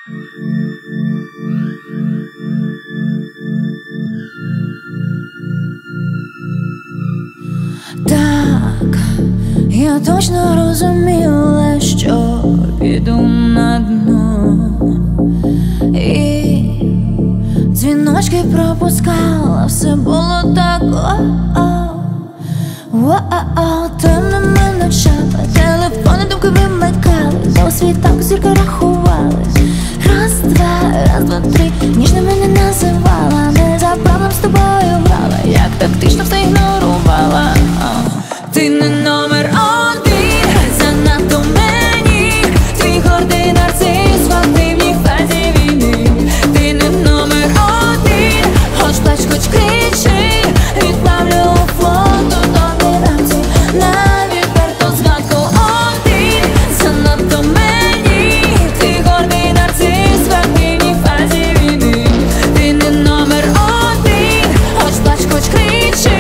Так, я точно розуміла, що піду на дно, і дзвіночки пропускала, все було так темними ночами, телефони думки вимикали, за світанку зірки рахували. Раз, два, три, ніжно мене називала, не за правилом з тобою грала, як тактично все ігнорувала. Ти не номер один, занадто мені, твій гордий нарцис в активній фазі війни. Ти не номер один, хоч плач, хоч кричи, відправлю фото тобі ранці на відверту згадку. Один, занадто мені, твій гордий нарцис в активній фазі війни. Ти не номер один, хоч плач, хоч кричи,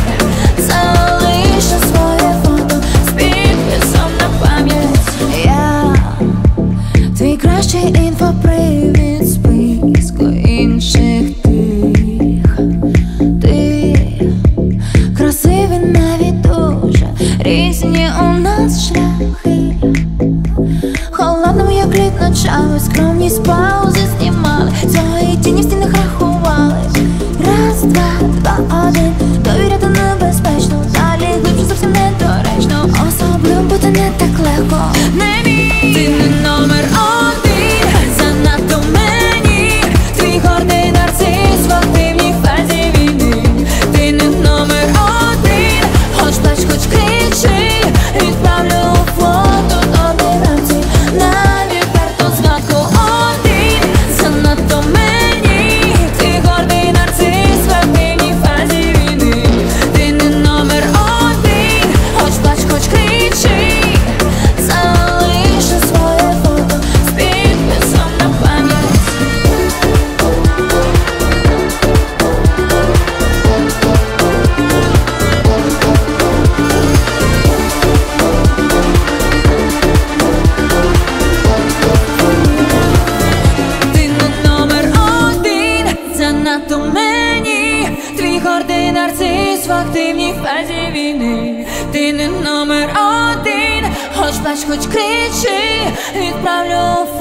твій кращий інфопривід списку інших тих. Ти красивий, навіть дуже різні у нас шляхи. Холодному, як лід ночами, скромність паузи знімали, твої тіні в стінах рахували. Раз, два, один, довіряти небезпечно, далі глибше зовсім недоречно, особливо бути не так легко. Не мій. Ти не номер один, занадто мені, твій гордий нарцис в активній фазі війни. Ти не номер один, хоч плач, хоч кричи, відправлю фото тобі ранці на відверту згадку. Один, занадто мені, твій гордий нарцис в активній фазі війни. Ти не номер один, хоч плач, хоч кричи, занадто мені, твій гордий нарцис в активній фазі війни. Ти не номер один, хоч плач, хоч кричи, відправлю